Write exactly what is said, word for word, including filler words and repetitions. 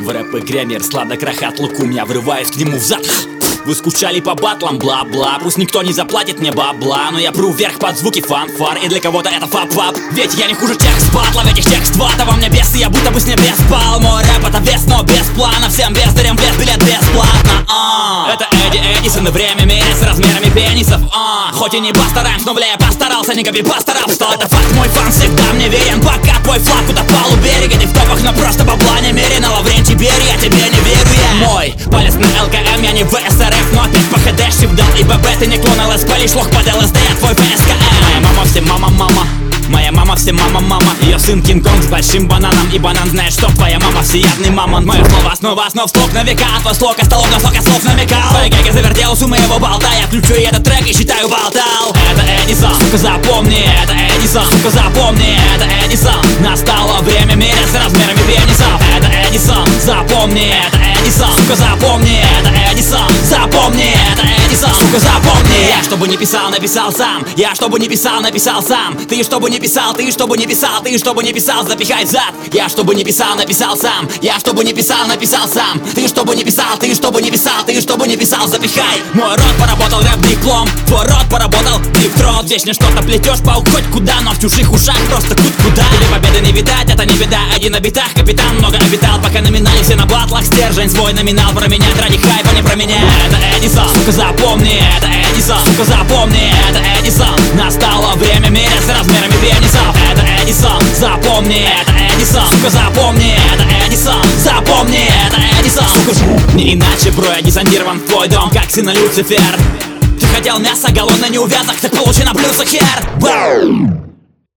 В рэп-игре мир сладок, рахат, лукум. Я врываюсь к нему взад. Вы скучали по батлам, бла-бла. Пусть никто не заплатит мне бабла, но я пру вверх под звуки фанфар. И для кого-то это фап-фап. Ведь я не хуже тех с батлов, этих текст вата. Во мне бес, и я будто бы с небес спал. Мой рэп это вес, но без плана. Всем бездарям влез билет бесплатно. а. Это Эдди Эдисон, и время меряется размерами пенисов. а. Хоть и не постараемся, но бля, я постарался, не копи постарался. Это факт, мой фан всегда мне верен. Пока твой флаг куда пал у берега. Не в топах, но просто бабла немерено. Лаврентий Берия, я тебе не верю я. Мой палец на эл ка эм, я не в эс эр эф. Но опять по хэ дэ шифдал и бэ бэ. Ты не клон эл эс пэ, лишь лох под эл эс дэ, я твой пэ эс ка эм. Моя мама всем мама-мама. Моя мама всем мама-мама. Ее сын Кинг-Конг с большим бананом. И банан знает, что твоя мама всеядный мамон. Мое слово основа основ слог на века. А твой слог остолок на слог, а слов намекал. Твои гэги завертелась у моего болта. Я включу этот трек и считаю болтал. Это Эдисон, сука, запомни. Это Эдисон, сука, запомни. Это Эдисон. Настало время меряться размерами пенисов. Это Эдисон, запомни. Это Эдисон, сука, запомни. Это Эдисон, запомни. Это Эдисон, сука, запомни. Я чтобы не писал, написал сам. Я чтобы не писал, написал сам. Ты чтобы не писал, ты чтобы не писал, ты чтобы не писал, запихай в зад. Я чтобы не писал, написал сам. Я чтобы не писал, написал сам. Ты чтобы не писал, ты чтобы не писал, ты чтобы не писал, запихай. Мой рот поработал рэп-диплом, твой рот поработал дифтрот. Здесь не что-то плетешь, паук хоть куда, но в чужих ушах просто кут-куда. Тебе победы не видать, это не беда. Один на битах, капитан много обитал. Пока номинали все на батлах, стержень свой номинал променять ради хайпа, не про меня. Это Эдисон, сука, запомни. Это Эдисон, сука, запомни. Это Эдисон. Настало время меряться размерами пенисов. Это Эдисон, запомни. Это Эдисон, сука, запомни. Это Эдисон, запомни. Это Эдисон, сука. Не иначе, бро, я десантирован в твой дом, как сын Люцифер. Ты хотел мясо, голодный, не увязок, так получи на плюсах хер. Бау!